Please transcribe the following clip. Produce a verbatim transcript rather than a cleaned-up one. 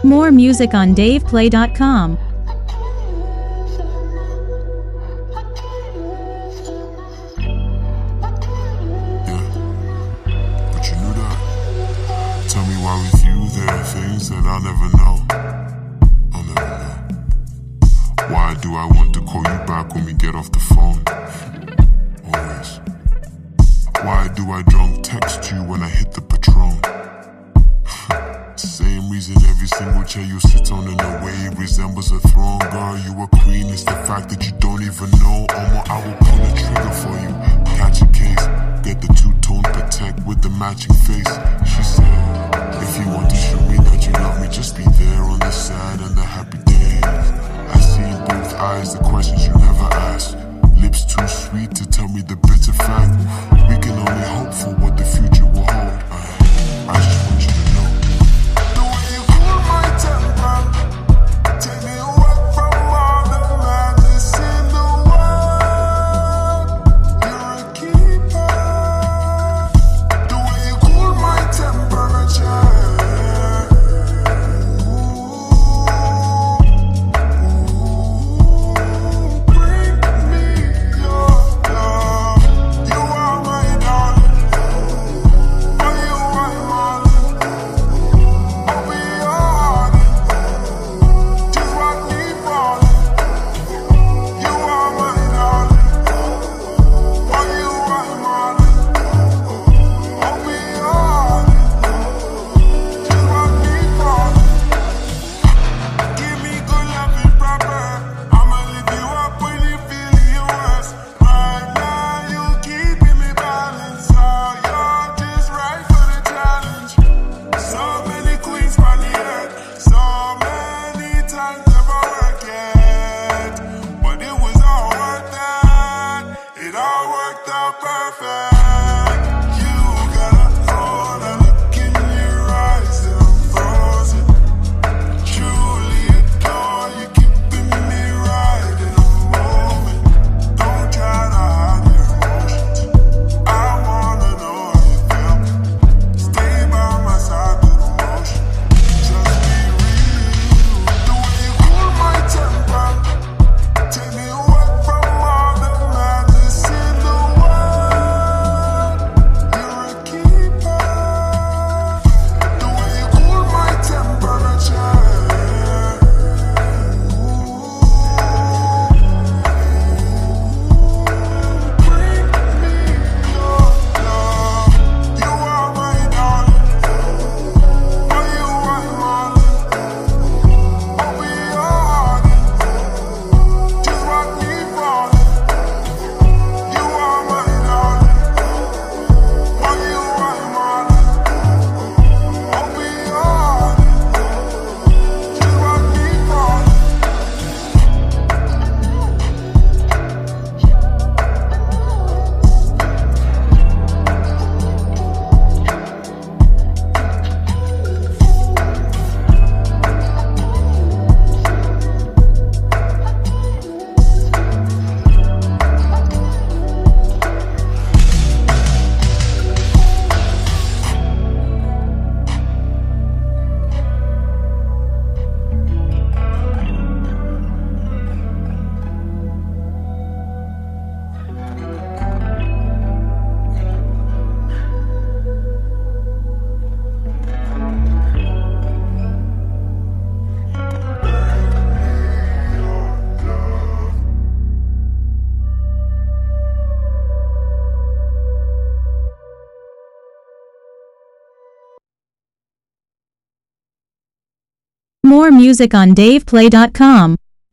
More music on dave play dot com. Tell me why with you there are things that I'll never know. I'll never know. Why do I want to call you back when we get off the phone? Always. Why do I drunk text you when I hit the Patron? Same reason every single chair you sit on in a way resembles a throne. Girl, you a queen, it's the fact that you don't even know. Almost I will pull the trigger for you. Catch a case, get the two-tone Protect with the matching face. She said, if you want to show me that you love me, just be there on the sad and the happy days. I see in both eyes the questions you never asked. Lips too sweet to tell me the bitter fact. We can only hope for what the future will hold. I, I just want you to know. The way you cool my temper, take me away from all the madness in the world. You're a keeper. The way you cool my temperature. More music on dave play dot com.